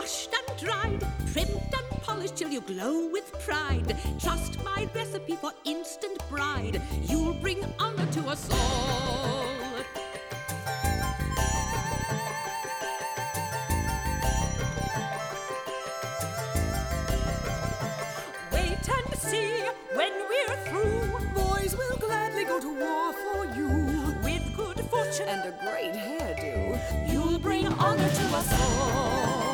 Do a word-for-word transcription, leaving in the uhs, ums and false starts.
washed and dried, trimmed and polished till you glow with pride. Trust my recipe for instant bride. You'll bring honor to us all. Wait and see when we're through. Boys will gladly go to war for you. With good fortune And a great hairdo, you'll bring honor to us all.